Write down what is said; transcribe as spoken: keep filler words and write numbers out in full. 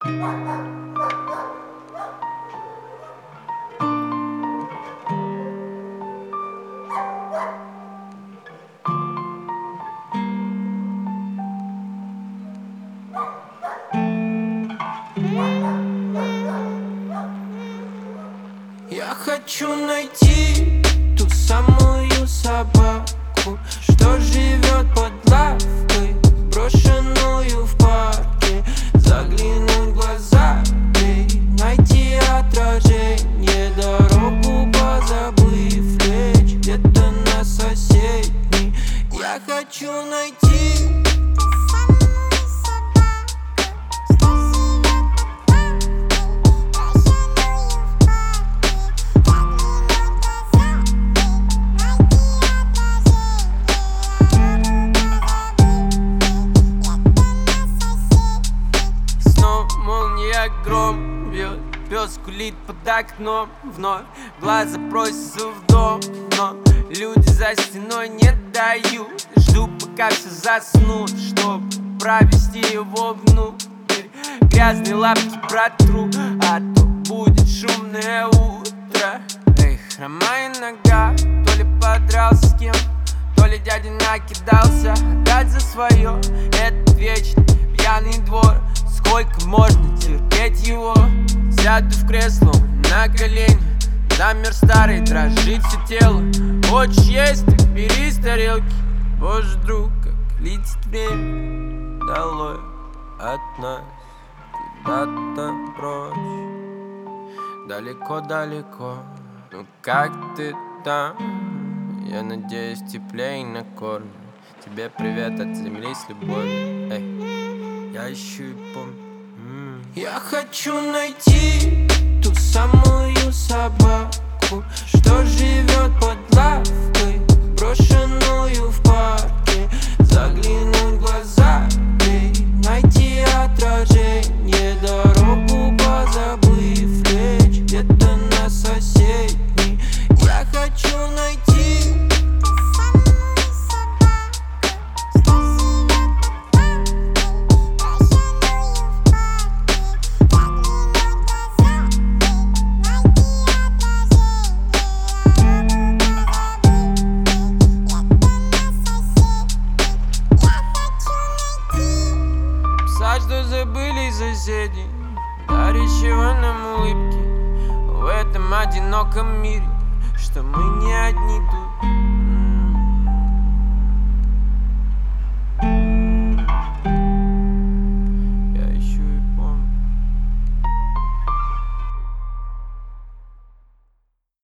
Я хочу найти ту самую собаку, что живет под лавкой, брошенную в парке. Заглянуть в глаза ей, найти отражение, дорогу позабыв лечь где-то на соседней. Я хочу найти гром бьет, пес кулит под окном. Вновь глаза просятся в дом, но люди за стеной не дают. Жду, пока все заснут, чтоб провести его внутрь. Грязные лапки протру, а то будет шумное утро. Эй, хромая нога, то ли подрался с кем, то ли дядя накидался отдать за свое. Этот вечный пьяный двор, сколько можно терпеть его? Сяду в кресло на колени, замер старый, дрожит все тело. Хочешь есть, так бери с тарелки. Боже, друг, как летит время долой от нас, куда-то прочь, далеко-далеко. Ну как ты там? Я надеюсь, теплее накормлю. Тебе привет от земли с любовью. Эй, я ищу и помню. м-м. Я хочу найти ту самую собаку, что живет под лавкой, брошенную в парке. Заглянуть в глаза ей, найти отражение, дорогу позабыв лечь где-то на соседней. Я хочу найти что забыли соседи, дарящего нам улыбки в этом одиноком мире, что мы не одни тут.